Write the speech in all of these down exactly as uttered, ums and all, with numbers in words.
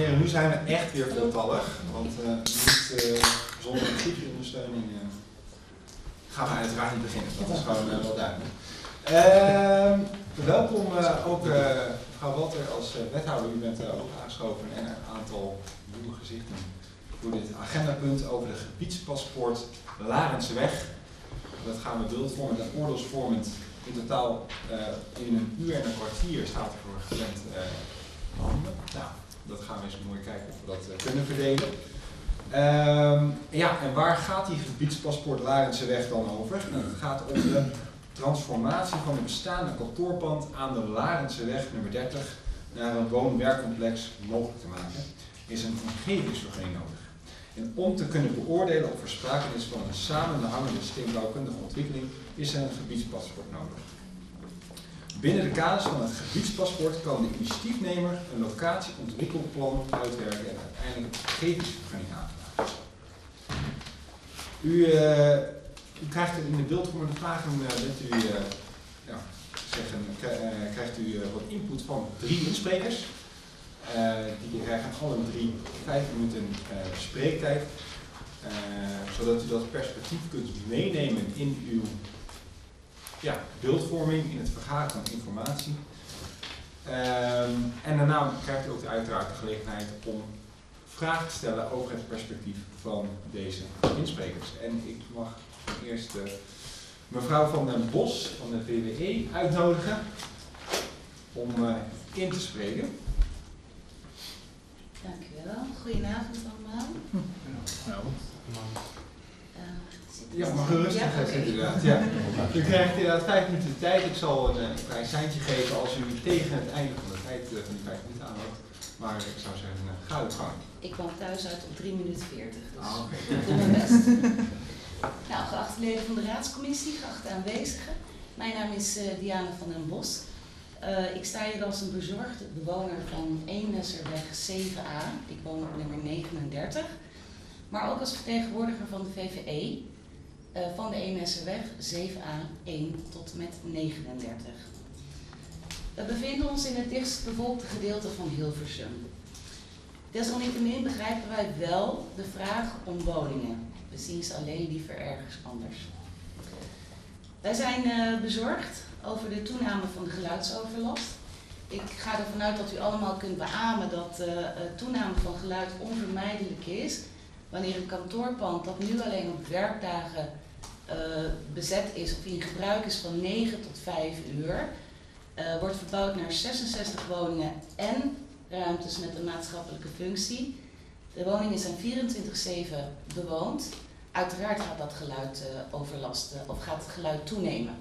en heren, nu zijn we echt weer voltallig. Want uh, niet, uh, zonder archiefondersteuning uh, gaan we uiteraard niet beginnen. Dat is gewoon uh, wel duidelijk. Uh, welkom uh, ook uh, mevrouw Walter als uh, wethouder. U bent uh, ook aangeschoven en een aantal nieuwe gezichten voor dit agendapunt over de gebiedspaspoort Larenseweg. Dat gaan we beeldvormend en oordeelsvormend in totaal uh, in een uur en een kwartier staat er voor gepland uh, behandelen. Nou, dat gaan we eens mooi kijken of we dat uh, kunnen verdelen. Um, ja, en waar gaat die gebiedspaspoort Larenseweg dan over? Nou, het gaat om de transformatie van het bestaande kantoorpand aan de Larenseweg nummer dertig naar een woon-werkcomplex mogelijk te maken. Is een omgevingsvergunning nodig. En om te kunnen beoordelen of er sprake is van een samenhangende steenbouwkundige ontwikkeling, is er een gebiedspaspoort nodig. Binnen de kaders van het gebiedspaspoort kan de initiatiefnemer een locatie-ontwikkelplan uitwerken en uiteindelijk een omgevingsvergunning aanvragen. U, uh, u krijgt in de beeldvormende vragen uh, dat u, uh, ja, zeggen, uh, krijgt u uh, wat input van drie insprekers. Uh, die krijgen alle drie vijf minuten uh, spreektijd, uh, zodat u dat perspectief kunt meenemen in uw ja, beeldvorming, in het vergaren van informatie. Uh, en daarna krijgt u ook uiteraard de gelegenheid om vragen te stellen over het perspectief van deze insprekers. En ik mag eerst uh, mevrouw Van den Bos van de V W E uitnodigen om uh, in te spreken. Dank u wel. Goedenavond allemaal. Goedenavond. Uh, ja, maar gerust ja, okay. inderdaad. Ja. U krijgt inderdaad vijf minuten de tijd. Ik zal een, een klein seintje geven als u tegen het einde van de tijd uh, van die vijf minuten aanloopt. Maar ik zou zeggen, uh, ga uw gang. Ik kwam thuis uit op drie minuten veertig. Dus ah, okay. ik doe mijn best. Nou, geachte leden van de raadscommissie, geachte aanwezigen. Mijn naam is uh, Diana van den Bos. Uh, ik sta hier als een bezorgde bewoner van Eemnesserweg zeven A. Ik woon op nummer negenendertig. Maar ook als vertegenwoordiger van de V V E uh, van de Eemnesserweg zeven A één tot met negenendertig. We bevinden ons in het dichtst bevolkte gedeelte van Hilversum. Desalniettemin begrijpen wij wel de vraag om woningen. We zien ze alleen liever ergens anders. Wij zijn uh, bezorgd over de toename van de geluidsoverlast. Ik ga ervan uit dat u allemaal kunt beamen dat de uh, toename van geluid onvermijdelijk is wanneer een kantoorpand dat nu alleen op werkdagen uh, bezet is of in gebruik is van negen tot vijf uur, uh, wordt verbouwd naar zesenzestig woningen en ruimtes met een maatschappelijke functie. De woningen zijn vierentwintig zeven bewoond. Uiteraard gaat dat geluid uh, overlasten of gaat het geluid toenemen.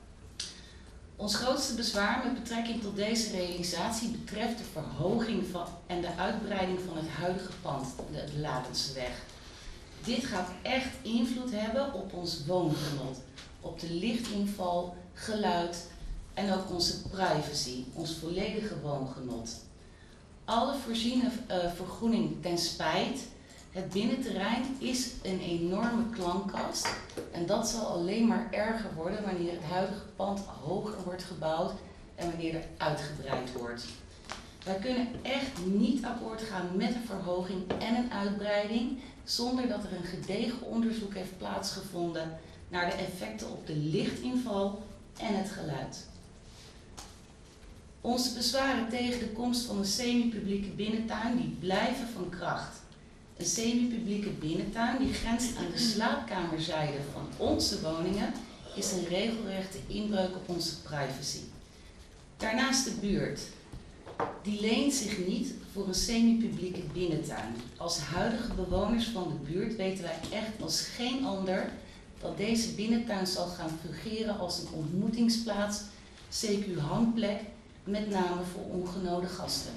Ons grootste bezwaar met betrekking tot deze realisatie betreft de verhoging van en de uitbreiding van het huidige pand, de, de Larenseweg. Dit gaat echt invloed hebben op ons woongenot, op de lichtinval, geluid en ook onze privacy, ons volledige woongenot. Alle voorziene uh, vergroening ten spijt. Het binnenterrein is een enorme klankkast en dat zal alleen maar erger worden wanneer het huidige pand hoger wordt gebouwd en wanneer er uitgebreid wordt. Wij kunnen echt niet akkoord gaan met een verhoging en een uitbreiding zonder dat er een gedegen onderzoek heeft plaatsgevonden naar de effecten op de lichtinval en het geluid. Onze bezwaren tegen de komst van een semi-publieke binnentuin die blijven van kracht. Een semi-publieke binnentuin die grenst aan de slaapkamerzijde van onze woningen is een regelrechte inbreuk op onze privacy. Daarnaast de buurt. Die leent zich niet voor een semi-publieke binnentuin. Als huidige bewoners van de buurt weten wij echt als geen ander dat deze binnentuin zal gaan fungeren als een ontmoetingsplaats, C Q-hangplek, met name voor ongenode gasten.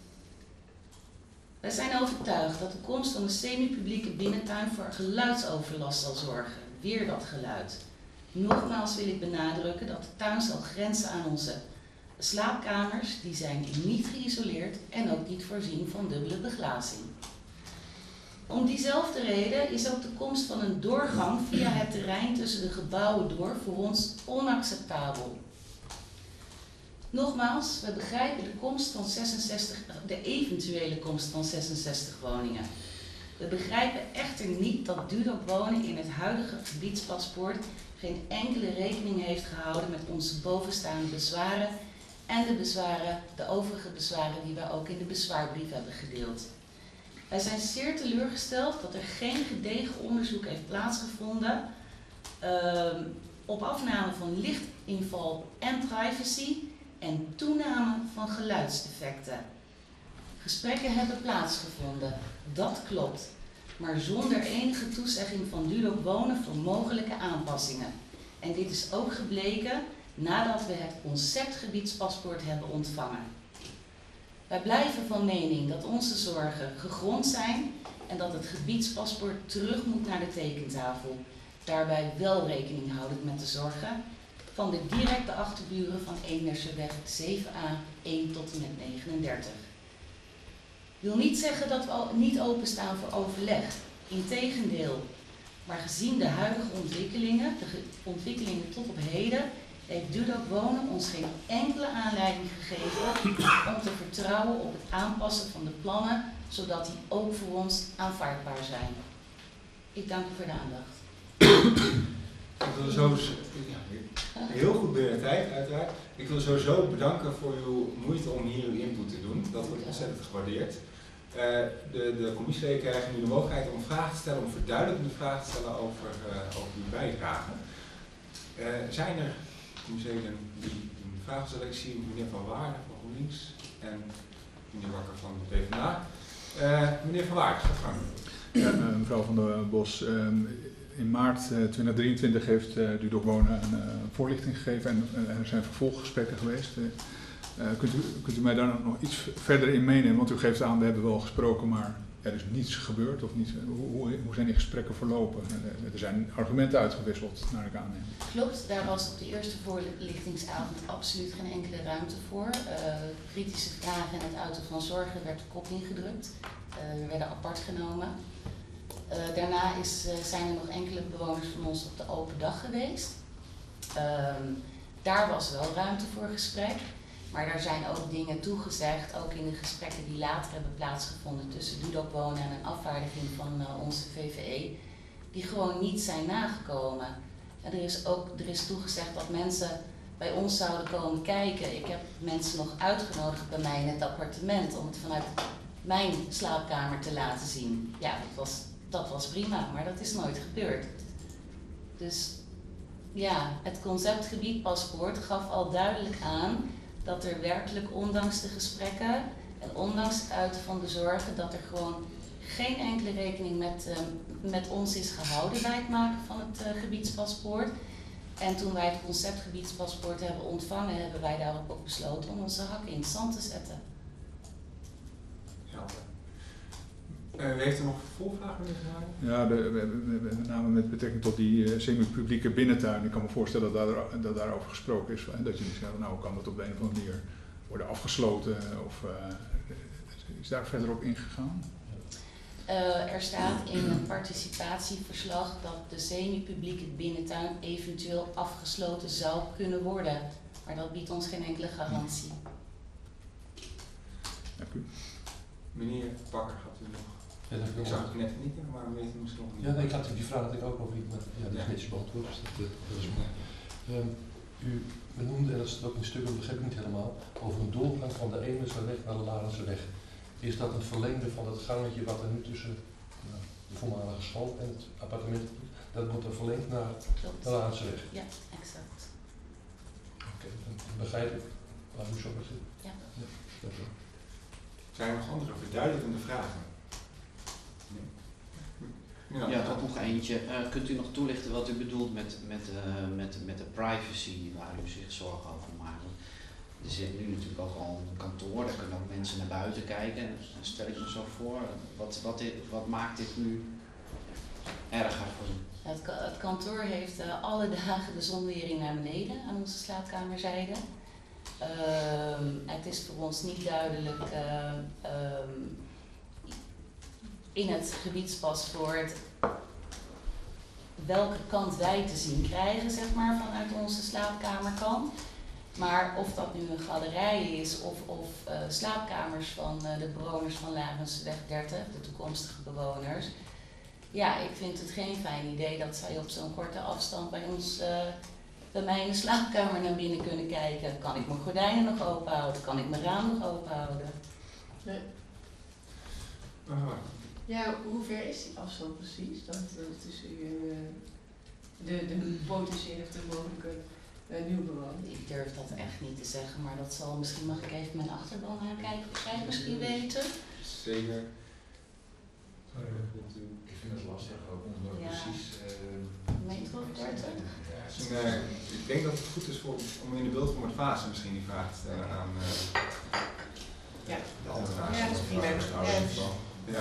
Wij zijn overtuigd dat de komst van een semi-publieke binnentuin voor geluidsoverlast zal zorgen. Weer dat geluid. Nogmaals wil ik benadrukken dat de tuin zal grenzen aan onze slaapkamers. Die zijn niet geïsoleerd en ook niet voorzien van dubbele beglazing. Om diezelfde reden is ook de komst van een doorgang via het terrein tussen de gebouwen door voor ons onacceptabel. Nogmaals, we begrijpen de komst van zesenzestig, de eventuele komst van zesenzestig woningen. We begrijpen echter niet dat Dudok Wonen in het huidige gebiedspaspoort geen enkele rekening heeft gehouden met onze bovenstaande bezwaren en de bezwaren, de overige bezwaren die wij ook in de bezwaarbrief hebben gedeeld. Wij zijn zeer teleurgesteld dat er geen gedegen onderzoek heeft plaatsgevonden uh, op afname van lichtinval en privacy en toename van geluidsdefecten. Gesprekken hebben plaatsgevonden, dat klopt, maar zonder enige toezegging van Dudok Wonen voor mogelijke aanpassingen. En dit is ook gebleken nadat we het conceptgebiedspaspoort hebben ontvangen. Wij blijven van mening dat onze zorgen gegrond zijn en dat het gebiedspaspoort terug moet naar de tekentafel. Daarbij wel rekening houdend met de zorgen van de directe achterburen van Eemnerseweg zeven A één tot en met negenendertig. Ik wil niet zeggen dat we niet openstaan voor overleg, integendeel. Maar gezien de huidige ontwikkelingen, de ontwikkelingen tot op heden, heeft Dudok Wonen ons geen enkele aanleiding gegeven om te vertrouwen op het aanpassen van de plannen, zodat die ook voor ons aanvaardbaar zijn. Ik dank u voor de aandacht. Ik wil sowieso, ja, heel goed binnen de tijd uiteraard. Ik wil sowieso bedanken voor uw moeite om hier uw input te doen. Dat wordt ontzettend gewaardeerd. Uh, de, de commissieleden krijgen nu de mogelijkheid om vragen te stellen, om verduidelijkende vragen te stellen over, uh, over uw bijdrage. Uh, zijn er commissieleden die een vraag stellen? Ik zie meneer Van Waarden van GroenLinks en meneer Wakker van de PvdA. Uh, meneer Van Waarden, ga gang. Ja, uh, mevrouw Van der Bos, uh, in maart uh, tweeduizend drieëntwintig heeft uh, Dudok Wonen een uh, voorlichting gegeven en uh, er zijn vervolggesprekken geweest. Uh, Uh, kunt, u, kunt u mij daar nog iets verder in meenemen? Want u geeft aan, we hebben wel gesproken, maar er is niets gebeurd. Of niet, hoe, hoe zijn die gesprekken verlopen? Uh, er zijn argumenten uitgewisseld, naar ik aanneem. Klopt, daar was op de eerste voorlichtingsavond absoluut geen enkele ruimte voor. Uh, kritische vragen en het uiten van zorgen werd de kop ingedrukt. Uh, we werden apart genomen. Uh, daarna is, uh, zijn er nog enkele bewoners van ons op de open dag geweest. Uh, daar was wel ruimte voor gesprek. Maar daar zijn ook dingen toegezegd, ook in de gesprekken die later hebben plaatsgevonden tussen Dudok Wonen en een afvaardiging van uh, onze V V E, die gewoon niet zijn nagekomen. En er is ook er is toegezegd dat mensen bij ons zouden komen kijken. Ik heb mensen nog uitgenodigd bij mij in het appartement om het vanuit mijn slaapkamer te laten zien. Ja, dat was, dat was prima, maar dat is nooit gebeurd. Dus ja, het conceptgebiedpaspoort gaf al duidelijk aan dat er werkelijk, ondanks de gesprekken en ondanks het uiten van de zorgen, dat er gewoon geen enkele rekening met, uh, met ons is gehouden bij het maken van het uh, gebiedspaspoort. En toen wij het conceptgebiedspaspoort hebben ontvangen, hebben wij daarop ook besloten om onze hakken in het zand te zetten. Ja. Uh, heeft u nog vervolgvragen, meneer Van Waarden? Ja, de, met name met betrekking tot die uh, semi-publieke binnentuin. Ik kan me voorstellen dat, daar, dat daarover gesproken is. En dat jullie zeggen, nou kan dat op de een of andere manier worden afgesloten? Of uh, is daar verder op ingegaan? Uh, er staat in een participatieverslag dat de semi-publieke binnentuin eventueel afgesloten zou kunnen worden. Maar dat biedt ons geen enkele garantie. Dank u. Meneer Bakker, gaat u nog? Ja, dat ik zag het net niet, maar we weten misschien nog niet. Ja, nee, ik had die vraag had ik ook nog niet, maar ja, dat is netjes beantwoord. Dus dat, dat is mooi. Um, u benoemde, en dat is ook in stukken, dat begrijp ik niet helemaal, over een doorgang van de Eemnerseweg naar de Larenseweg. Is dat een verlengde van het gangetje wat er nu tussen nou, de voormalige school en het appartement, dat wordt er verlengd naar Klopt. de Larenseweg? Ja, exact. Oké, okay, dan begrijp ik waar u zo bij zit. Ja. Ja, dat wel. Zijn er nog andere verduidelijkende vragen? Ja, ja toch nog eentje. Uh, kunt u nog toelichten wat u bedoelt met, met, uh, met, met de privacy waar u zich zorgen over maakt? Er zit nu natuurlijk ook al een kantoor, daar kunnen ook mensen naar buiten kijken. Dan stel ik me zo voor, wat, wat, dit, wat maakt dit nu erger voor u? Het, het kantoor heeft uh, alle dagen de zonwering naar beneden aan onze slaapkamerzijde. Uh, het is voor ons niet duidelijk uh, um, in het gebiedspaspoort welke kant wij te zien krijgen, zeg maar, vanuit onze slaapkamerkant. Maar of dat nu een galerij is of, of uh, slaapkamers van uh, de bewoners van Larensweg dertig, de toekomstige bewoners. Ja, ik vind het geen fijn idee dat zij op zo'n korte afstand bij ons, uh, bij mij in de slaapkamer naar binnen kunnen kijken. Kan ik mijn gordijnen nog open houden? Kan ik mijn raam nog open houden? Nee. Uh, Ja, hoe ver is die afstand precies? Dat, uh, tussen u en uh, de, de potentiële of de mogelijke uh, nieuwbewoner? Ik durf dat echt niet te zeggen, maar dat zal, misschien mag ik even mijn achterban aankijken of zij het misschien weten. Zeker. Ik vind het lastig ook om uh, Ja. precies. Meter of korter? Ja, dus een, uh, ik denk dat het goed is voor, om in de beeldvormend fase misschien die vraag te stellen aan uh, Ja. de andere Ja, vraag. dat is prima. Ja.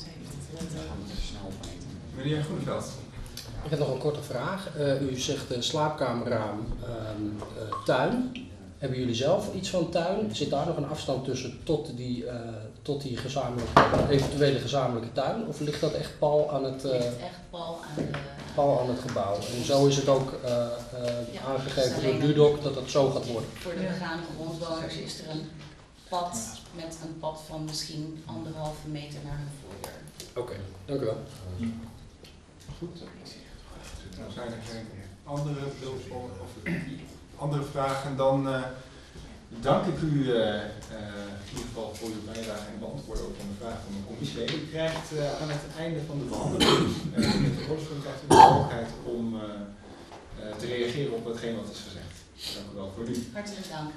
Snel meten. Meneer Groeneveld. Ik heb nog een korte vraag. Uh, u zegt uh, slaapkamerraam, um, uh, tuin. Hebben jullie zelf iets van tuin? Zit daar nog een afstand tussen tot die, uh, tot die gezamenlijke, eventuele gezamenlijke tuin? Of ligt dat echt pal aan het, uh, ligt echt pal aan, de, pal aan het gebouw? En zo is het ook uh, uh, Ja, aangegeven dus door alleen Dudok dat het zo gaat worden. Voor de begane grondwoners is er een pad met een pad van misschien anderhalve meter naar hun voordeur. Oké, okay, dank u wel. Goed. Nou, zijn er geen andere beeldvormen of andere vragen? Dan uh, dank ik u uh, uh, in ieder geval voor uw bijdrage en beantwoorden ook van de vraag van de commissie. U krijgt uh, aan het einde van de behandeling uh, met de woordsvoering krijgt u de mogelijkheid om uh, uh, te reageren op hetgeen wat is gezegd. Dank u wel voor nu. Hartelijk dank.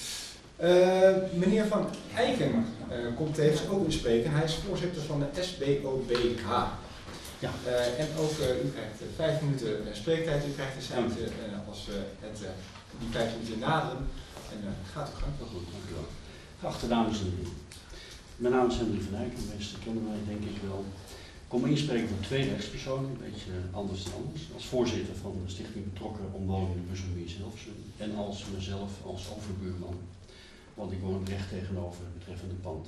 Uh, meneer Van Eiken uh, komt tevens ook in spreken. Hij is voorzitter van de S B O B H. Ja. Uh, en ook uh, u krijgt uh, vijf minuten uh, spreektijd. U krijgt de tijd uh, als uh, het, uh, die vijf minuten naderen. En uh, gaat u gang. Heel goed, dank u wel. Geachte dames en heren. Mijn naam is Henry van Eyck, de meesten kennen mij denk ik wel. Ik kom inspreken voor twee rechtspersonen, een beetje anders dan anders. Als voorzitter van de Stichting Betrokken Omwonenden Bussum Hilversum en als mezelf als overbuurman. Want ik woon het recht tegenover het betreffende pand.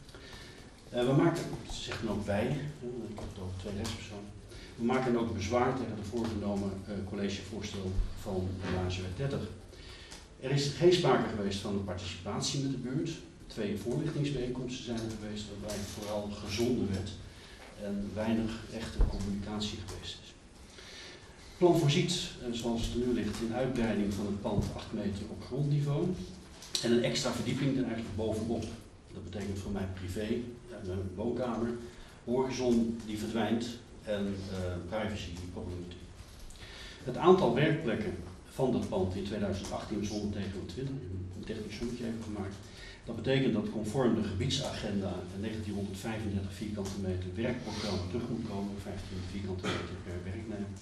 Uh, we maken, dat zegt dan ook wij, uh, ik heb het over twee rechtspersonen. We maken ook bezwaar tegen de voorgenomen uh, collegevoorstel van de Larensweg dertig. Er is geen sprake geweest van een participatie met de buurt. Twee voorlichtingsbijeenkomsten zijn er geweest waarbij vooral gezonden werd en weinig echte communicatie geweest is. Het plan voorziet, uh, zoals het er nu ligt, in uitbreiding van het pand acht meter op grondniveau. En een extra verdieping er eigenlijk bovenop. Dat betekent voor mij privé, een woonkamer, horizon die verdwijnt en uh, privacy die problematiek. Het aantal werkplekken van dat pand in tweeduizend achttien was honderdnegenentwintig, een technisch sommetje even gemaakt. Dat betekent dat conform de gebiedsagenda negentienhonderdvijfendertig vierkante meter werkprogramma terug moet komen, vijftien vierkante meter per werknemer.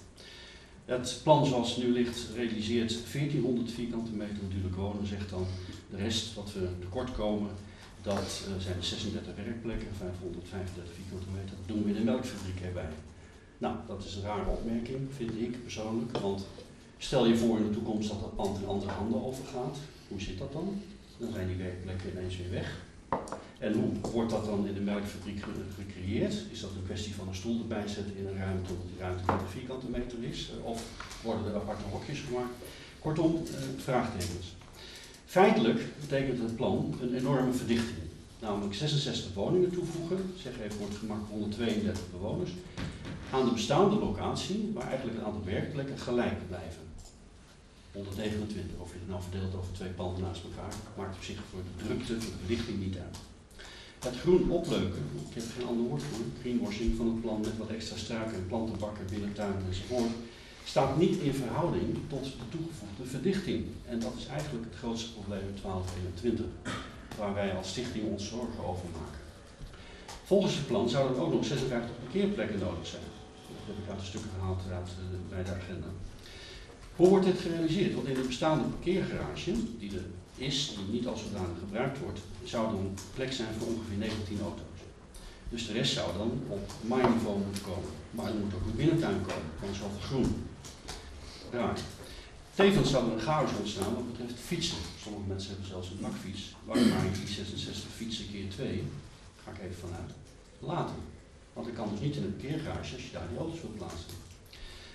Het plan zoals het nu ligt realiseert veertienhonderd vierkante meter natuurlijk wonen, zegt dan. De rest wat we tekort komen, dat uh, zijn de zesendertig werkplekken, vijfhonderdvijfendertig vierkante meter. Dat doen we in de melkfabriek erbij. Nou, dat is een rare opmerking, vind ik persoonlijk. Want stel je voor in de toekomst dat dat pand in andere handen overgaat. Hoe zit dat dan? Dan zijn die werkplekken ineens weer weg. En hoe wordt dat dan in de melkfabriek gecreëerd? Is dat een kwestie van een stoel erbij zetten in een ruimte, omdat die ruimte twintig vierkante meter is? Of worden er aparte hokjes gemaakt? Kortom, uh, vraagtekens. Feitelijk betekent het plan een enorme verdichting. Namelijk zesenzestig woningen toevoegen, zeg even voor het gemak honderdtweeëndertig bewoners, aan de bestaande locatie, waar eigenlijk een aantal werkplekken gelijk blijven. honderdnegenentwintig, of je het nou verdeelt over twee panden naast elkaar, maakt op zich voor de drukte, voor de verdichting niet uit. Het groen opleuken, ik heb er geen ander woord voor, greenwashing van het plan met wat extra struiken en plantenbakken, binnentuinen enzovoort, staat niet in verhouding tot de toegevoegde verdichting. En dat is eigenlijk het grootste probleem in twaalf eenentwintig, waar wij als stichting ons zorgen over maken. Volgens het plan zouden er ook nog zesenvijftig parkeerplekken nodig zijn. Dat heb ik uit de stukken gehaald uit de, bij de agenda. Hoe wordt dit gerealiseerd? Want in de bestaande parkeergarage, die er is, die niet als zodanig gebruikt wordt, zou er een plek zijn voor ongeveer negentien auto's. Dus de rest zou dan op maainiveau moeten komen. Maar er moet ook een binnentuin komen, want zoveel groen. Raar. Tevens zou er een chaos ontstaan wat betreft fietsen. Sommige mensen hebben zelfs een bakfiets. Waarom maak ik die zesenzestig fietsen keer twee? Ga ik even vanuit. Later. Want ik kan dus niet in een parkeergarage als je daar die auto's wilt plaatsen.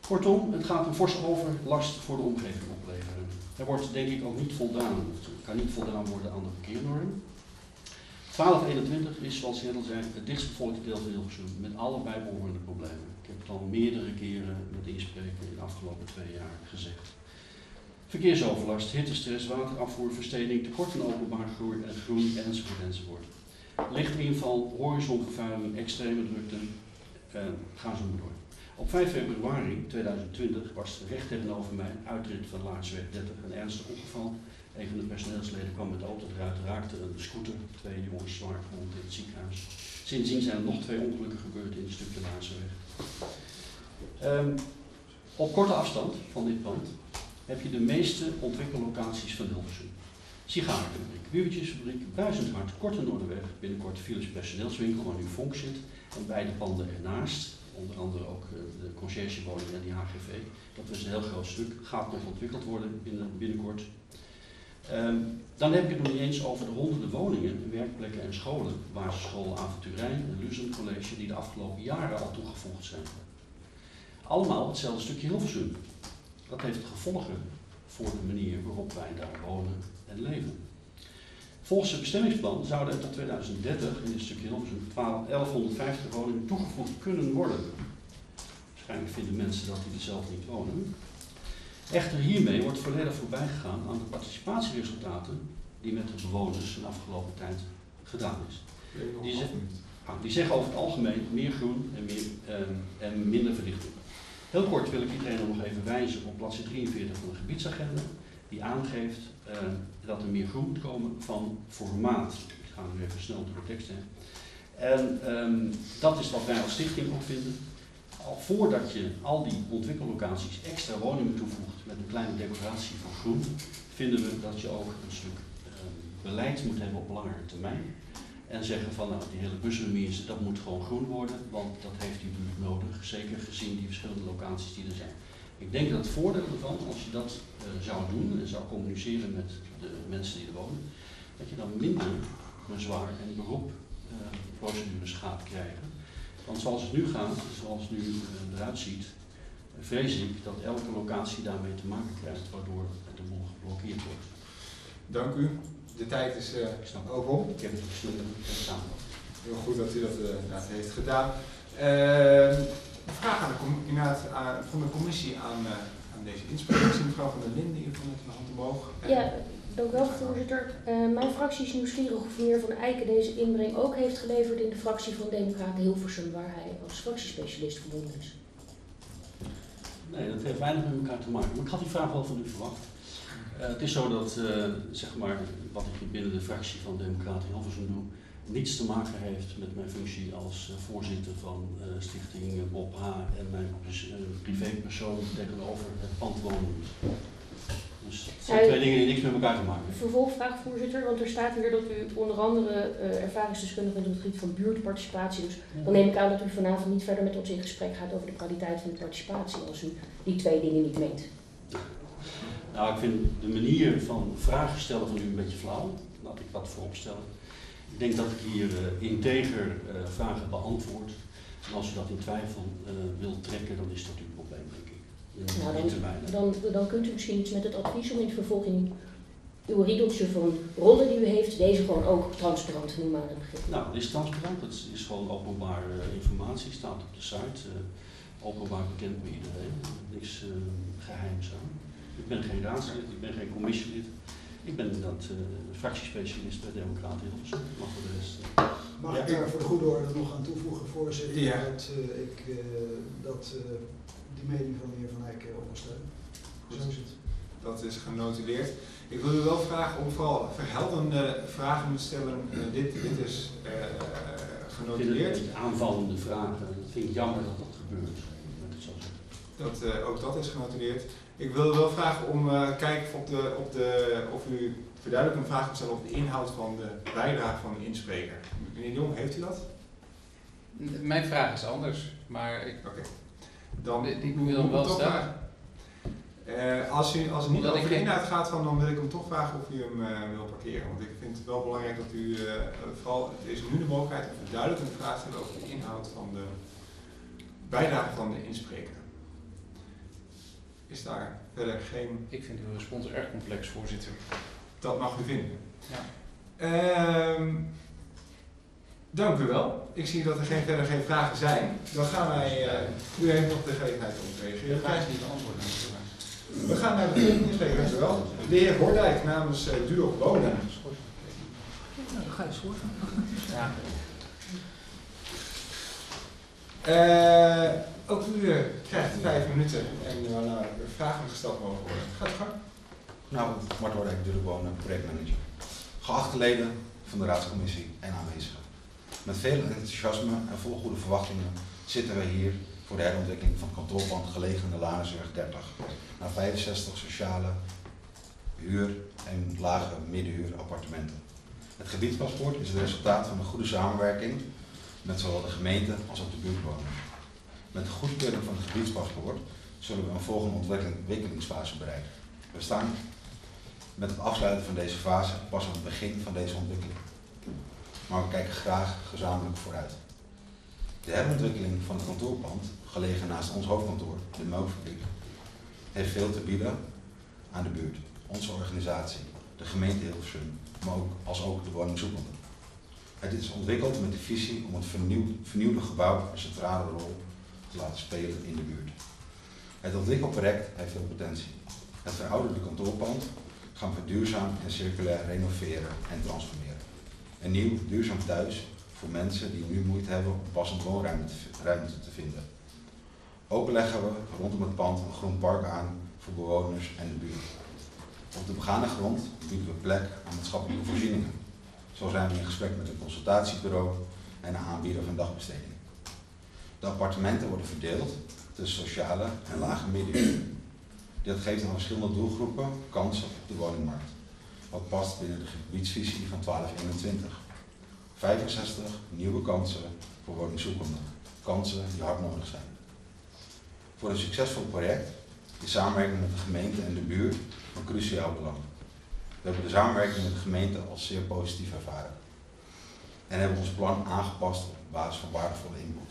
Kortom, het gaat een forse overlast voor de omgeving opleveren. Er wordt denk ik ook niet voldaan, of kan niet voldaan worden aan de parkeernorm. twaalf eenentwintig is, zoals je net al zei, het dichtstbevolkte deel van Hilversum, met alle bijbehorende problemen. Ik heb het al meerdere keren met inspreken in de afgelopen twee jaar gezegd. Verkeersoverlast, hittestress, waterafvoer, versteding, tekort aan openbaar groen en groen enzovoort enzovoort. Lichtinval, horizonvervuiling, extreme drukte, eh, gaan zo maar door. Op vijf februari tweeduizend twintig was recht tegenover mij een uitrit van Laarsweg dertig een ernstig ongeval. Een van de personeelsleden kwam met de auto eruit, raakte een scooter, twee jongens zwaar gewond in het ziekenhuis. Sindsdien zijn er nog twee ongelukken gebeurd in het stukje Laarsweg. Um, op korte afstand van dit pand heb je de meeste ontwikkellocaties van Hilversum. Sigarenfabriek, wieltjesfabriek, Buizendhart, Korte Noorderweg, binnenkort Philips personeelswinkel waar nu Vonk zit en beide panden ernaast, onder andere ook de conciërgewoning en die H G V. Dat is een heel groot stuk, gaat nog ontwikkeld worden binnen, binnenkort. Um, dan heb je het nog niet eens over de honderden woningen, werkplekken en scholen, basisschool Avonturijn en Luzum College, die de afgelopen jaren al toegevoegd zijn. Allemaal hetzelfde stukje Hilversum. Dat heeft gevolgen voor de manier waarop wij daar wonen en leven. Volgens het bestemmingsplan zouden er tot tweeduizend dertig in dit stukje Hilversum elfhonderdvijftig woningen toegevoegd kunnen worden. Waarschijnlijk vinden mensen dat die er zelf niet wonen. Echter hiermee wordt volledig voorbij gegaan aan de participatieresultaten die met de bewoners de afgelopen tijd gedaan is. Die, zeg, die zeggen over het algemeen meer groen en, meer, eh, en minder verlichting. Heel kort wil ik iedereen nog even wijzen op bladzijde drieënveertig van de gebiedsagenda, die aangeeft uh, dat er meer groen moet komen van formaat. Ik ga nu even snel door de tekst heen. En um, dat is wat wij als stichting ook vinden. Al voordat je al die ontwikkellocaties extra woningen toevoegt met een kleine decoratie van groen, vinden we dat je ook een stuk uh, beleid moet hebben op langere termijn. En zeggen van nou, die hele busremise, dat moet gewoon groen worden, want dat heeft die buurt nodig, zeker gezien die verschillende locaties die er zijn. Ik denk dat het voordeel ervan, als je dat uh, zou doen en zou communiceren met de mensen die er wonen, dat je dan minder bezwaar en beroepprocedures uh, gaat krijgen. Want zoals het nu gaat, zoals het nu uh, eruit ziet, uh, vrees ik dat elke locatie daarmee te maken krijgt, waardoor de boel geblokkeerd wordt. Dank u. De tijd is uh, ook om. Ik heb het gesneden gedaan. Heel goed dat u dat uh, inderdaad heeft gedaan. Uh, een vraag aan de, com aan, van de commissie aan, uh, aan deze inspreking. Mevrouw van der Linden, in ieder geval met de hand omhoog. Ja, dank u wel, voorzitter. Uh, mijn fractie is nieuwsgierig of meneer Van Eiken deze inbreng ook heeft geleverd in de fractie van Democraten Hilversum, waar hij als fractiespecialist verbonden is. Nee, dat heeft weinig met elkaar te maken. Maar ik had die vraag wel van u verwacht. Uh, het is zo dat, uh, zeg maar, wat ik binnen de fractie van Democraten Hilversum doe, niets te maken heeft met mijn functie als uh, voorzitter van uh, stichting Bob H. en mijn uh, privépersoon tegenover het pand wonen. Dus het zijn twee dingen die niks met elkaar te maken hebben. Vervolgvraag, voorzitter, want er staat hier dat u onder andere uh, ervaringsdeskundige bent op het gebied van buurtparticipatie. Dus dan neem ik aan dat u vanavond niet verder met ons in gesprek gaat over de kwaliteit van de participatie, als u die twee dingen niet meent. Nou, ik vind de manier van vragen stellen van u een beetje flauw. Laat ik dat voorop stellen. Ik denk dat ik hier uh, integer uh, vragen beantwoord. En als u dat in twijfel uh, wilt trekken, dan is dat uw probleem, denk ik. Nou, dan, dan, dan kunt u misschien iets met het advies om in het vervolg in uw riedeltje van rollen die u heeft, deze gewoon ook transparant noemen aan het begin. Nou, het is transparant. Het is gewoon openbaar uh, informatie, staat op de site. Uh, openbaar bekend bij iedereen. Niks uh, geheims aan. Ik ben geen raadslid, ik ben geen commissielid. Ik ben inderdaad uh, fractiespecialist bij Democraten Hilversum. Maar voor de rest. Uh, Mag ik daar voor de goede orde nog aan toevoegen, voorzitter, ja. dat uh, ik uh, dat, uh, die mening van de heer Van Eyck ondersteun. Zo is het. Dat is genotuleerd. Ik wil u wel vragen om vooral verhelderende vragen te stellen. Uh, dit, dit is uh, genotuleerd. Ik vind het aanvallende vragen. Ik vind het jammer dat dat gebeurt. Dat, uh, ook dat is genotuleerd. Ik wil u wel vragen om uh, kijken op de, op de, of u verduidelijk een vraag kunt stellen op de inhoud van de bijdrage van de inspreker. Meneer Jong, heeft u dat? Mijn vraag is anders, maar ik, okay. Dan ik, ik wil hem wel stellen. Uh, als, u, als het niet over de inhoud gaat, van, dan wil ik hem toch vragen of u hem uh, wil parkeren. Want ik vind het wel belangrijk dat u, uh, vooral, er is nu de mogelijkheid om duidelijk een vraag te stellen over de inhoud van de bijdrage van de inspreker. is daar verder geen... Ik vind uw respons erg complex, voorzitter. Dat mag u vinden. Ja. Ehm, dank u wel. Ik zie dat er geen, verder geen vragen zijn. Dan gaan wij... Uh, u heeft nog de gelegenheid om te reageren. Ik ga eens niet beantwoorden. We gaan naar de volgende spreker. Dank u wel. De heer Hordijk namens uh, Duo Wonen. Nou, dan ga je schorsen. Ja. Uh, ook u uh, krijgt vijf minuten en waarna uh, vragen gesteld mogen worden. Gaat u gang. Nou, Mart Hordijk, Duo Wonen, projectmanager. Geachte leden van de raadscommissie en aanwezigen. Met veel enthousiasme en vol goede verwachtingen zitten wij hier voor de herontwikkeling van het kantoorpand gelegen in de Lanersweg dertig. Naar vijfenzestig sociale huur- en lage middenhuur appartementen. Het gebiedspaspoort is het resultaat van een goede samenwerking met zowel de gemeente als ook de buurtbewoners. Met de goedkeuring van het gebiedspaspoort zullen we een volgende ontwikkelingsfase bereiken. We staan met het afsluiten van deze fase pas aan het begin van deze ontwikkeling. Maar we kijken graag gezamenlijk vooruit. De herontwikkeling van het kantoorpand, gelegen naast ons hoofdkantoor, de Melkfabriek, heeft veel te bieden aan de buurt, onze organisatie, de gemeente Hilversum, maar ook als ook de woningzoekenden. Het is ontwikkeld met de visie om het vernieuwd, vernieuwde gebouw een centrale rol te laten spelen in de buurt. Het ontwikkelproject heeft veel potentie. Het verouderde kantoorpand gaan we duurzaam en circulair renoveren en transformeren. Een nieuw duurzaam thuis voor mensen die nu moeite hebben om passend woonruimte te vinden. Ook leggen we rondom het pand een groen park aan voor bewoners en de buurt. Op de begane grond bieden we plek aan maatschappelijke voorzieningen. Zo zijn we in gesprek met een consultatiebureau en een aanbieder van dagbesteding. De appartementen worden verdeeld tussen sociale en lage middenhuur. Dit geeft aan verschillende doelgroepen kansen op de woningmarkt. Wat past binnen de gebiedsvisie van twaalf eenentwintig. vijfenzestig nieuwe kansen voor woningzoekenden. Kansen die hard nodig zijn. Voor een succesvol project is samenwerking met de gemeente en de buurt van cruciaal belang. We hebben de samenwerking met de gemeente als zeer positief ervaren. En hebben ons plan aangepast op basis van waardevolle input.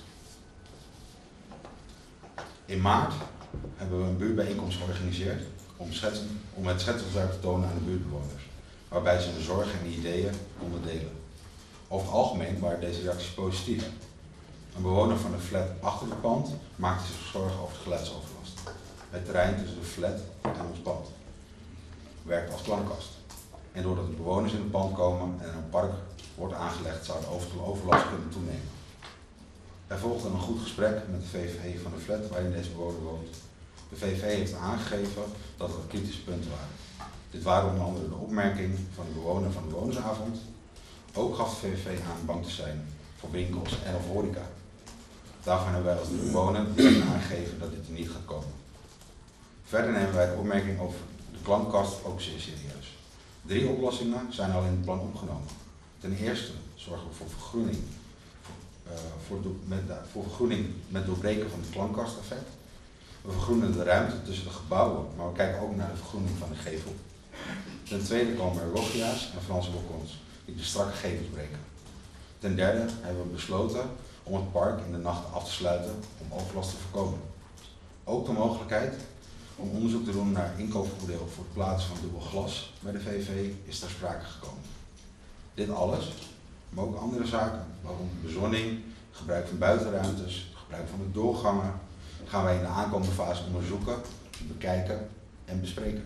In maart hebben we een buurtbijeenkomst georganiseerd om, schetsen, om het schetsontwerp te tonen aan de buurtbewoners, waarbij ze hun zorgen en ideeën konden delen. Over het algemeen waren deze reacties positief. Een bewoner van de flat achter het pand maakte zich zorgen over de geluidsoverlast. Het terrein tussen de flat en ons pand werkt als klankkast. En doordat de bewoners in het pand komen en er een park wordt aangelegd, zou de overlast kunnen toenemen. Er volgde een goed gesprek met de V V V van de flat waarin deze bewoner woont. De V V V heeft aangegeven dat er kritische punten waren. Dit waren onder andere de opmerking van de bewoner van de bewonersavond. Ook gaf de V V V aan bang te zijn voor winkels en of horeca. Daarvan hebben wij als bewoner aangegeven dat dit er niet gaat komen. Verder nemen wij de opmerking over de klankkast ook zeer serieus. Drie oplossingen zijn al in het plan opgenomen. Ten eerste zorgen we voor vergroening, voor, uh, voor, do, met, uh, voor vergroening met doorbreken van het klankkasteffect. We vergroenen de ruimte tussen de gebouwen, maar we kijken ook naar de vergroening van de gevel. Ten tweede komen er loggia's en Franse balkons die de strakke gevels breken. Ten derde hebben we besloten om het park in de nacht af te sluiten om overlast te voorkomen. Ook de mogelijkheid om onderzoek te doen naar inkoopvoordeel voor het plaatsen van dubbel glas bij de V V V is ter sprake gekomen. Dit alles, maar ook andere zaken, waaronder bezonning, gebruik van buitenruimtes, gebruik van de doorgangen, gaan wij in de aankomende fase onderzoeken, bekijken en bespreken.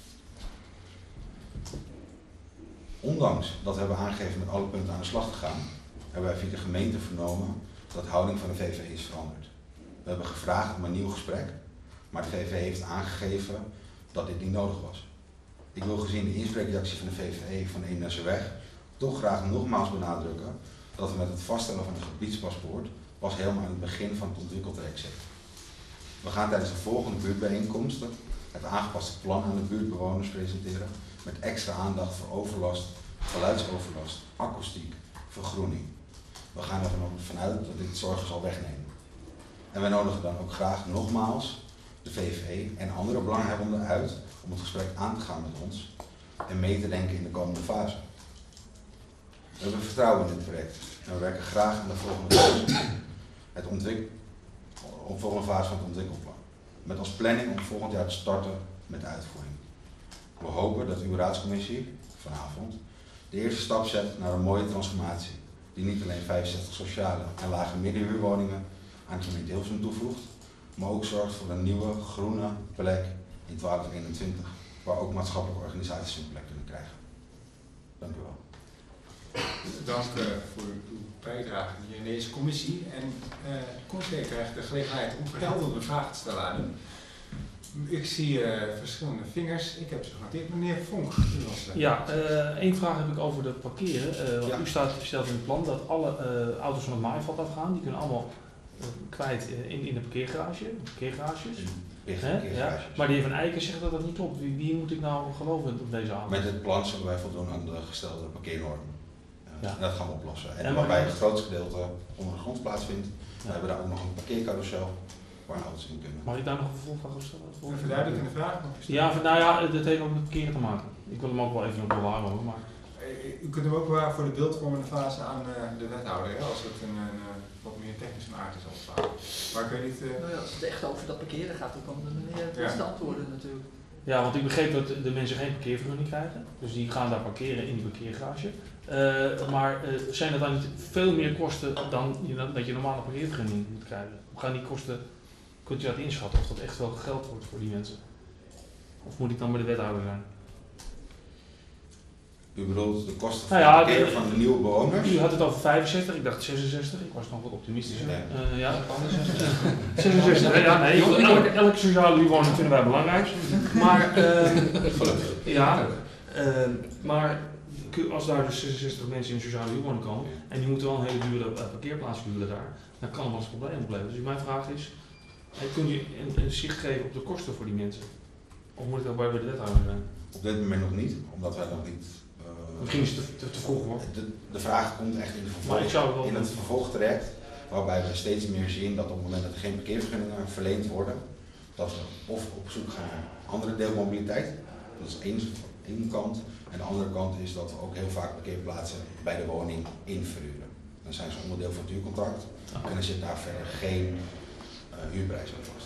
Ondanks dat we hebben aangegeven met alle punten aan de slag te gaan, hebben wij via de gemeente vernomen dat de houding van de V V V is veranderd. We hebben gevraagd om een nieuw gesprek, maar de V V V heeft aangegeven dat dit niet nodig was. Ik wil gezien de inspreekreactie van de V V V van Eemnesserweg toch graag nogmaals benadrukken dat we met het vaststellen van het gebiedspaspoort pas helemaal aan het begin van het ontwikkeltraject zitten. We gaan tijdens de volgende buurtbijeenkomsten het aangepaste plan aan de buurtbewoners presenteren met extra aandacht voor overlast, geluidsoverlast, akoestiek, vergroening. We gaan ervan vanuit dat dit zorgen zal wegnemen. En wij nodigen dan ook graag nogmaals de V V V en andere belanghebbenden uit om het gesprek aan te gaan met ons en mee te denken in de komende fase. We hebben vertrouwen in dit project en we werken graag aan de volgende fase, het ontwik- op de volgende fase van het ontwikkelplan. met als planning om volgend jaar te starten met de uitvoering. We hopen dat uw raadscommissie vanavond de eerste stap zet naar een mooie transformatie, die niet alleen vijfenzestig sociale en lage middenhuurwoningen aan de gemeente Hilversum toevoegt, maar ook zorgt voor een nieuwe groene plek in twaalf eenentwintig, waar ook maatschappelijke organisaties een plek kunnen krijgen. Dank u wel. Dank uh, voor uw bijdrage hier in deze commissie. En uh, Constance krijgt de gelegenheid om verhelderende vragen te stellen aan u. Ik zie uh, verschillende vingers. Ik heb ze genoteerd. Meneer Vonk, u was uh, Ja, uh, één vraag heb ik over de parkeren. Uh, want Ja. u staat, stelt in het plan dat alle uh, auto's van het maaiveld afgaan. Die kunnen allemaal uh, kwijt in, in de parkeergarage, parkeergarages. Hè? Ja. Maar de heer Van Eiken zegt dat dat niet klopt. Wie, wie moet ik nou geloven op deze avond? Met dit plan zullen wij voldoen aan de gestelde parkeernormen. Uh, Ja. En dat gaan we oplossen. En, En waarbij mag- het grootste gedeelte onder de grond plaatsvindt, Ja. we hebben daar ook nog een parkeercarousel waar auto's in kunnen. Mag ik daar nog een vervolgvraag over stellen? een verduidelijkende vraag. Mag u stellen? Ja, van, nou ja, dat heeft ook met parkeren te maken. Ik wil hem ook wel even op bewaar houden, maar... U kunt hem ook bewaren voor de beeldvormende fase aan uh, de wethouder, hè, als het een, een, uh, wat meer technische aard is als vaak. Maar kun je niet... Uh... Nou ja, als het echt over dat parkeren gaat, dan kan de meneer het Ja. beste antwoorden natuurlijk. Ja, want ik begreep dat de mensen geen parkeervergunning krijgen. Dus die gaan daar parkeren in die parkeergarage. Uh, maar uh, zijn er dan niet veel meer kosten dan je, dat je normale parkeervergunning moet krijgen? Hoe gaan die kosten, kunt u dat inschatten of dat echt wel geld wordt voor die mensen? Of moet ik dan bij de wethouder zijn? U bedoelt de kosten van Nou ja, het parkeren de- van de nieuwe bewoners? U had het over vijfenzestig, ik dacht zesenzestig, ik was nog wat optimistischer. Nee. Uh, ja, zesenzestig, hè? Ja, nee, elke, elke sociale huurwoning vinden wij belangrijk. Maar, uh, ja, uh, maar als daar dus zesenzestig mensen in een sociale huurwoning komen en die moeten wel een hele dure uh, parkeerplaats huren daar, dan kan er wel eens een probleem opleveren. Dus mijn vraag is, hey, kunt u een, een zicht geven op de kosten voor die mensen? Of moet ik dat bij de wethouder zijn? Op dit moment nog niet, omdat wij nog niet... Uh, Misschien is het te, te, te vroeg hoor. De, de vraag komt echt in, de vervolg, Maar ik zou wel in het vervolgtraject, waarbij we steeds meer zien dat op het moment dat er geen parkeervergunningen verleend worden, dat we of op zoek gaan naar andere deelmobiliteit, dat is één, één kant. En de andere kant is dat we ook heel vaak parkeerplaatsen bij de woning inverhuren. Dan zijn ze onderdeel van het huurcontract en er zit daar verder geen uh, huurprijs aan vast.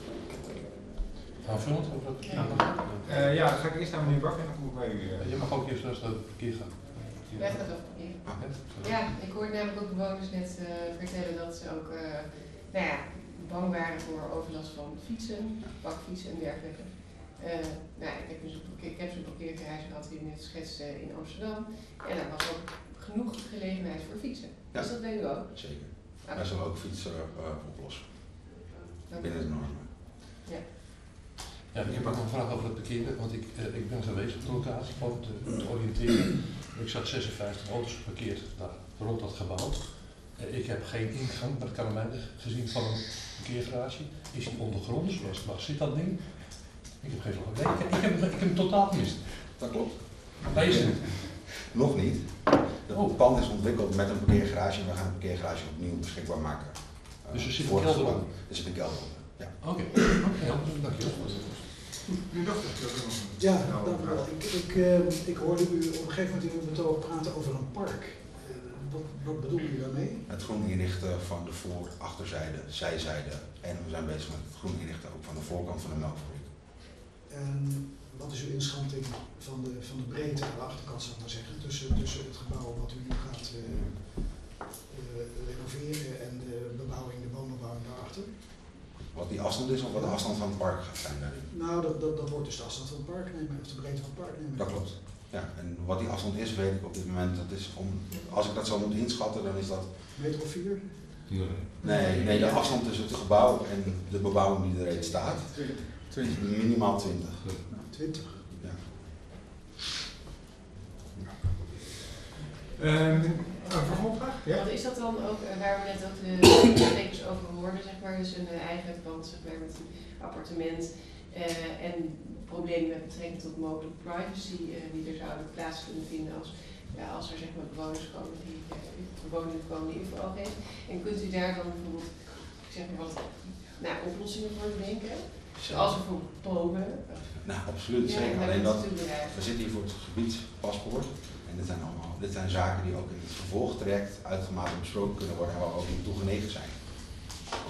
Aanvullend over dat Ja. Uh, ja, dan ga ik eerst naar meneer Bak en dan kom ik bij u. Uh. Je mag ook eerst naar het verkeer gaan. Wij gaan het over parkeren. Ja, ik hoorde namelijk ook bewoners net uh, vertellen dat ze ook uh, nou ja, bang waren voor overlast van fietsen, bakfietsen en dergelijke. Uh, nou, ik heb dus een, ik heb zo'n parkeergarage gehad die net geschetst uh, in Amsterdam en daar was ook genoeg gelegenheid voor fietsen. Ja. Is dat bij u ook? Zeker. Okay. Wij zullen ook fietsen uh, oplossen. Okay. Binnen de normen. Ja. Ja, ik heb ook nog een vraag over het parkeren, want ik, uh, ik ben geweest op de locatie om te, te oriënteren. Ik zag zesenvijftig auto's geparkeerd daar rond dat gebouw. Uh, ik heb geen ingang, maar dat kan aan mij gezien van een parkeergarage. Is die ondergronds? Waar zit dat ding? Ik heb geen flauw idee. Ik, ik, heb, ik heb hem totaal gemist. Dat klopt. Waar is het? Nog niet. Het oh. pand is ontwikkeld met een parkeergarage en we gaan de parkeergarage opnieuw beschikbaar maken. Uh, dus er zit een kelder op? Er zit een kelder op, ja. Oké, okay. okay. ja, dankjewel. Uw dochter wil nog een Ja, dank u wel. Ik, ik, uh, ik hoorde u op een gegeven moment in uw betoog praten over een park. Uh, wat, wat bedoel u daarmee? Het groen inrichten van de voor-, achterzijde, zijzijde en we zijn bezig met het groen inrichten ook van de voorkant van de melkfabriek. En wat is uw inschatting van de, van de breedte aan de achterkant, zou ik maar zeggen, tussen, tussen het gebouw wat u nu gaat uh, uh, renoveren en de bebouwing, de woonbebouwing daarachter? Wat die afstand is of wat de afstand van het park gaat zijn daarin? Nou, dat, dat, dat wordt dus de afstand van het park nemen, of de breedte van het park nemen. Dat klopt. Ja, en wat die afstand is, weet ik op dit moment. Dat is om, als ik dat zou moeten inschatten, dan is dat... Meter of vier? Nee, nee, de afstand tussen het gebouw en de bebouwing die er reeds staat. twintig. Minimaal twintig. twintig? Ja. Um, een vervolgvraag? Ja? Want is dat dan ook, uh, waar we net ook de sprekers over hoorden, zeg maar, dus een uh, eigen pand zeg maar, met een appartement uh, en problemen met betrekking tot mogelijke privacy uh, die er zouden plaats kunnen vinden als, ja, als er zeg maar, bewoners komen die uh, bewoners komen die info al heeft. En kunt u daar dan bijvoorbeeld zeg maar, wat nou, oplossingen voor bedenken? Zoals bijvoorbeeld bomen? Nou, absoluut, ja, zeker. Alleen dat, we zitten hier voor het gebiedspaspoort. En dit zijn allemaal, dit zijn zaken die ook in het vervolgtraject uitermate besproken kunnen worden en waar we ook niet toe genegen zijn.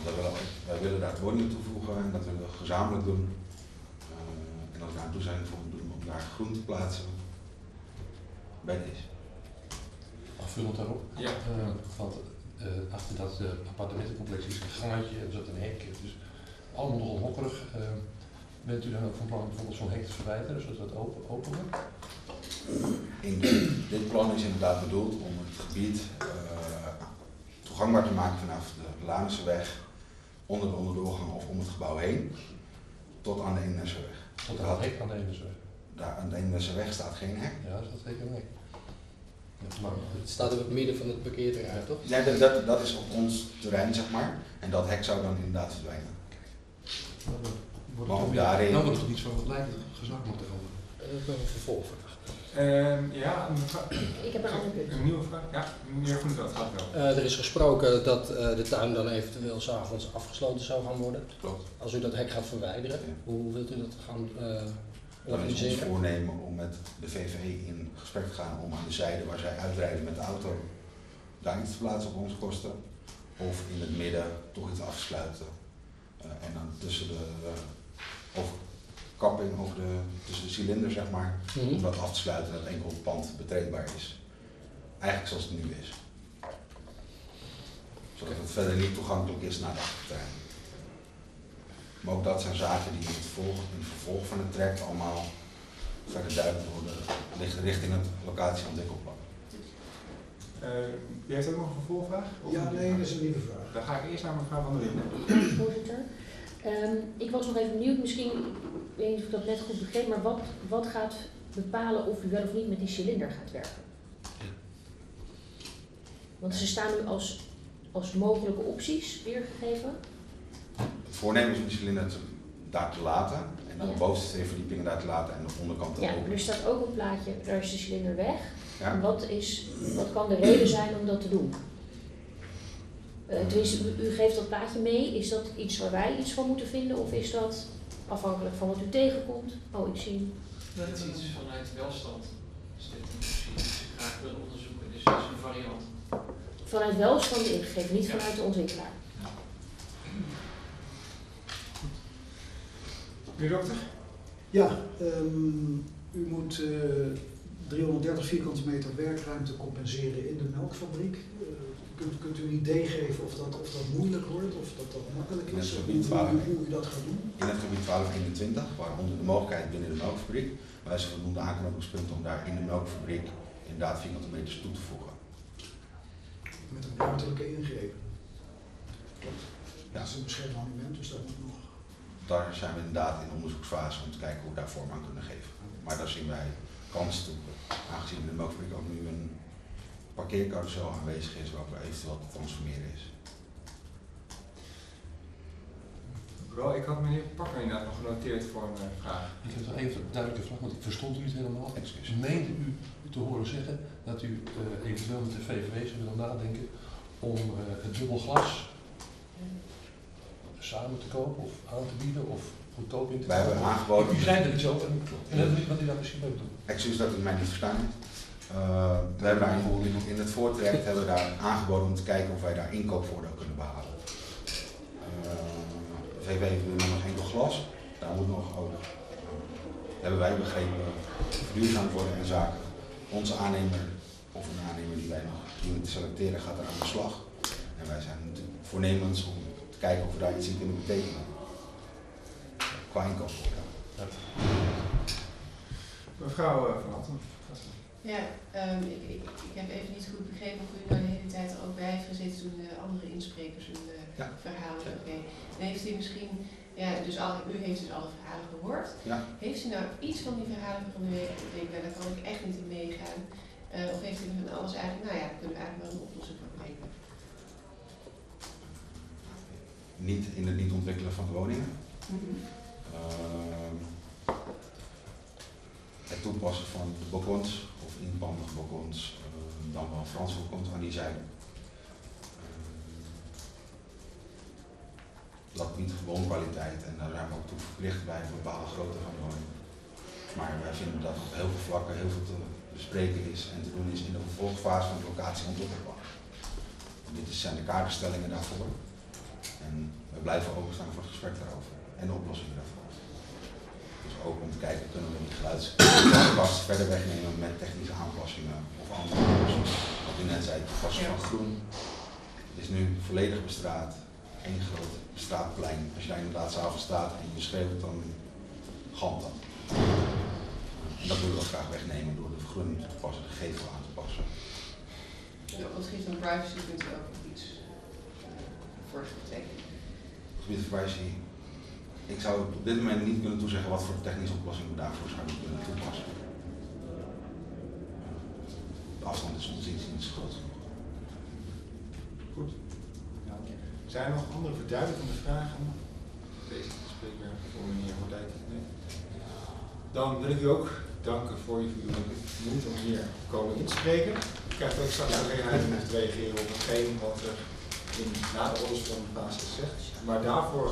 Want wij willen, wij willen daar woningen toevoegen en dat willen we gezamenlijk doen. Uh, en als we daar aan toe zijn voor doen om daar groen te plaatsen, bij deze. Afvullend daarop. Ja. Uh, want uh, achter dat uh, appartementencomplex is een gangetje en er zat een hek. Dus allemaal nogal hokkerig. Uh, bent u dan ook van plan bijvoorbeeld zo'n hek te verwijderen, zodat het open, open wordt? In dit plan is inderdaad bedoeld om het gebied uh, toegankbaar te maken vanaf de Laniseweg, onder de onderdoorgang of om het gebouw heen, tot aan de Eemneseweg. Tot aan het hek aan de Eemneseweg? Daar aan de Eemneseweg staat geen hek. Ja, dat staat zeker een hek. Ja, maar het staat in het midden van het parkeerterrein, toch? Ja, dat, dat, dat is op ons terrein, zeg maar. En dat hek zou dan inderdaad verdwijnen. Wordt Maar het ook weer- daarin... Dan wordt het toch iets van gelijk gezag moeten komen. Dat is een vervolgvraag. Uh, ja, een mevrouw. Ik heb een andere punt. Een nieuwe vraag? Ja, meneer Van der Veld, gaat wel. Uh, er is gesproken dat uh, de tuin dan eventueel 's avonds afgesloten zou gaan worden. Klopt. Als u dat hek gaat verwijderen, Ja. hoe wilt u dat gaan uh, Dan is ons organiseren? voornemen om met de V V E in gesprek te gaan om aan de zijde waar zij uitrijden met de auto daar iets te plaatsen op onze kosten. Of in het midden toch iets af te sluiten. Uh, en dan tussen de uh, overkapping, over de, tussen de cilinder zeg maar, Mhm. om dat af te sluiten dat enkel het pand betreedbaar is. Eigenlijk zoals het nu is. Zodat het verder niet toegankelijk is naar het achterterrein. Maar ook dat zijn zaken die in het, volg, in het vervolg van het traject allemaal verder duidelijk worden richting het locatieontwikkelplan. Uh, wie heeft ook nog een vervolgvraag? Ja, nee, dat is een nieuwe vraag. Dan ga ik eerst naar mevrouw Van der Linden. Voorzitter. Um, ik was nog even benieuwd, misschien, ik weet niet of ik dat net goed begreep, maar wat, wat gaat bepalen of u wel of niet met die cilinder gaat werken? Want ze staan nu als, als mogelijke opties weergegeven. Het voornemen is om die cilinder te, daar te laten en dan Ja. de bovenste twee verdiepingen daar te laten en de onderkant te Ja, openen. er staat ook een plaatje, daar is de cilinder weg. Ja. En wat, is, wat kan de reden zijn om dat te doen? Uh, tenminste, u, u geeft dat plaatje mee. Is dat iets waar wij iets van moeten vinden? Of is dat afhankelijk van wat u tegenkomt? Oh, ik zie hem. Dat is iets vanuit welstand. Dus dit is precies wat ik graag wil onderzoeken. Dus dat is een variant. Vanuit welstand ingegeven, niet vanuit de ontwikkelaar. Meneer dokter? Ja, um, u moet uh, driehonderddertig vierkante meter werkruimte compenseren in de melkfabriek. Uh, kunt, kunt u een idee geven of dat, of dat moeilijk wordt of dat dat makkelijk In het is? gebied Hoe, hoe, twaalf. hoe u dat gaat doen? In het gebied twaalf eenentwintig, waaronder de mogelijkheid binnen de melkfabriek, wij zijn voldoende aanknopingspunten om daar in de melkfabriek inderdaad vierkante meters toe te voegen. Met een ruimtelijke ingreep. Klopt. Ja. Dat is een beschermd monument, dus dat moet nog. Daar zijn we inderdaad in de onderzoeksfase om te kijken hoe we daar vorm aan kunnen geven. Maar daar zien wij kansen toe, aangezien in de melkfabriek ook nu een parkeercarousel aanwezig is waarop er eventueel te transformeren is. Wel, ik had meneer Pakker inderdaad nog genoteerd voor een uh, vraag. Ik heb nog even een duidelijke vraag, want ik verstond u niet helemaal. Excuus. Meende u te horen zeggen dat u uh, eventueel met de V V W zou willen nadenken om uh, het dubbel glas samen te kopen of aan te bieden of goedkoop in te Wij hebben kopen? aangeboden. U zei er iets over en en dat is niet wat u daar precies mee bedoelt. Excuus dat het mij niet verstaan is. Uh, we hebben daar in, in het voortraject hebben we daar aangeboden om te kijken of wij daar inkoopvoordeel kunnen behalen. Uh, V W wil nog enkel glas, daar moet nog ook, uh, hebben wij begrepen, verduurzaamd worden en zaken. Onze aannemer of een aannemer die wij nog die we selecteren gaat er aan de slag. En wij zijn natuurlijk voornemens om te kijken of we daar iets in kunnen betekenen. Qua inkoopvoordeel. Ja. Mevrouw uh, Van Atten. Ja, um, ik, ik, ik heb even niet goed begrepen of u nou de hele tijd er ook bij heeft gezeten toen de andere insprekers hun uh, Ja. verhalen oké. Okay. En heeft u misschien, ja, dus al, u heeft dus alle verhalen gehoord. Ja. Heeft u nou iets van die verhalen van u denkt, nou, daar kan ik echt niet in meegaan? Uh, of heeft u van alles eigenlijk, nou ja, daar kunnen we eigenlijk wel een oplossing voor bedenken? Niet in het niet ontwikkelen van de woningen. Mm-hmm. Uh, het toepassen van de balkons of inpandige balkons, uh, dan wel Franse balkons aan die zijde. Uh, dat biedt gewoon kwaliteit en daar zijn we ook toe verplicht bij een bepaalde grootte van de woning. Maar wij vinden dat op heel veel vlakken heel veel te bespreken is en te doen is in de vervolgfase van het locatieontwikkelplan. Dit zijn de kaderstellingen daarvoor. En we blijven openstaan voor het gesprek daarover en de oplossingen daarvoor. Dus ook om te kijken, kunnen we die geluidskast verder wegnemen met technische aanpassingen of andere oplossingen. Wat u net zei, het toepassen van groen is nu volledig bestraat. Eén groot straatplein. Als je daar inderdaad s'avonds staat en je schreeuwt, dan galmt dat. En dat willen we graag wegnemen door de vergroening te passen, de gevel aan te passen. Ja, wat geeft dan privacy, kunt u ook nog iets voor betekenen? Op het gebied van privacy, ik zou op dit moment niet kunnen toezeggen wat voor technische oplossing we daarvoor zouden kunnen toepassen. De afstand is ons inziens groot genoeg. Goed. Zijn er nog andere verduidelijkende vragen? Deze spreker voor meneer Gordijk. Nee. Dan wil ik u ook danken voor uw moeite om hier te komen inspreken. U krijgt ook straks de gelegenheid om te reageren op hetgeen wat er in na de orders van de basis zegt. Maar daarvoor